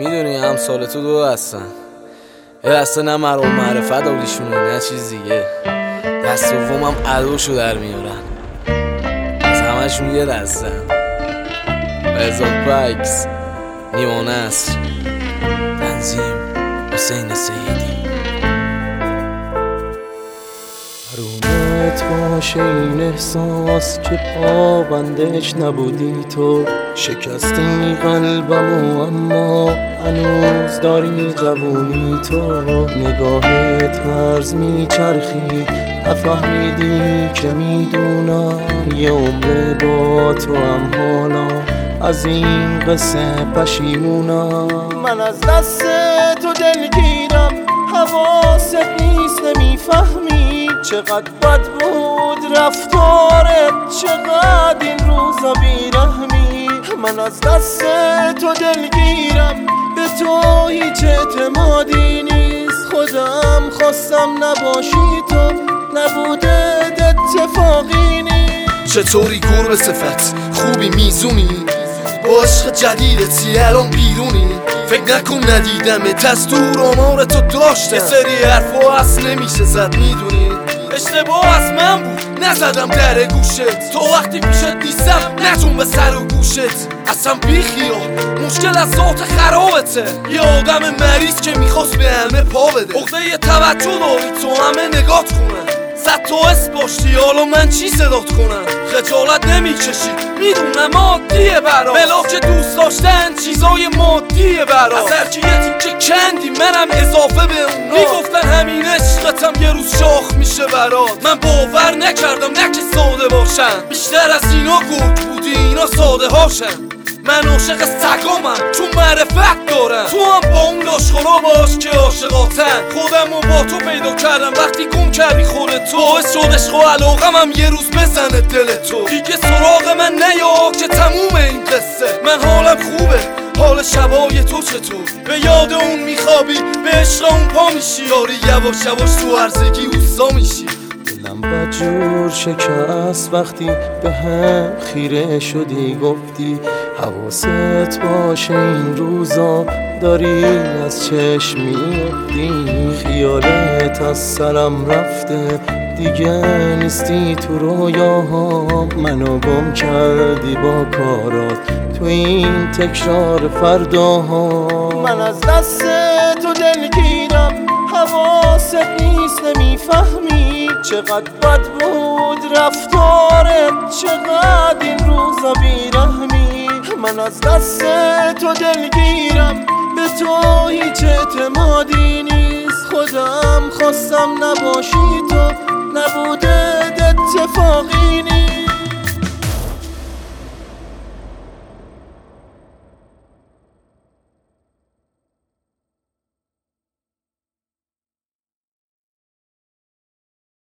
میدونی هم سال تو دو هستن، یه دسته نه مرو معرفت آبلیشونه نه چیز دیگه، دست دومم عدوشو در میارن، از همشون یه دستن. بهزاد بکس، نیما نصر، تنظیم حسین سیدی. حرومت باشه این احساس که پابندش نبودی تو، شکستی قلبمو اما هنوز داری جوونی تو. نگاهت هرز میچرخی نفهمیدی که میدونم یه عمر با تو هم حالا از این قصه پشیمونم. من از دست تو دلگیرم حواست نیست نمیفهمی چقدر بد بود رفتارت، چقدر این روزا بیرحمی. من از دست تو دلگیرم به تو هیچ اعتمادی نیست، خودم خواستم نباشی تو نبوده اتفاقی نیست. چطوری گربه صفت خوبی میزونی با عشق جدیدتی الان بیرونی، فکر نکن ندیدمت از دور آمار تو داشتم. یه سری حرفا اصل نمیشه زد میدونی، اشتباه از من بود نزدم در گوشت، تو وقتی پیشت نیستم نتون به سر و گوشت. اصلا بیخیال مشکل از ذات خرابته، یه آدم مریض که میخواست به همه پا بده. عقده یه توجه داری تو همه نگات کنن، صد تو اسم باشتی حالا من چی صدات کنم؟ خجالت نمیکشی میدونم عادیه برات، بلا که دوست داشتن چیزای مادیه برات. از هرکی یه تیکه کندی منم اضافه به اونا، میگفتن همین عشقتم یه روز شاخ میشه برات. من باور نکردم نه که ساده باشن، بیشتر از اینا گرگ بودی اینا ساده هاشن. من عاشق سگامم چون معرفت دارم، تو هم با اون لاشخورا باش که عاشقاتن. خودمو با تو پیدا کردم وقتی گم کردی خودت، تو باعث شد عشق و علاقمم یه روز بزنه دل تو. دیگه سراغ من نیا که تموم این قصه، من حالم خوبه حال شبای تو چطور؟ به یاد اون میخوابی به عشق اون پا میشی، یاری یواش یواش تو هرزگی اوستا میشی. دلم بدجور شکست وقتی به هم خیره شدی گفتی حواست باشه این روزا داری از چشم میفتی. خیالت از سرم رفته دیگه نیستی تو رویاها، منو گم کردی با کارات تو این تکرار فرداها. من از دست تو دلگیرم حواست نیست نمیفهمی چقدر بد بود رفتارت، چقدر این روزا بیرحمی. من از دست تو دلگیرم به تو هیچ اعتمادی نیست، خودم خواستم نباشی تو نبوده اتفاقی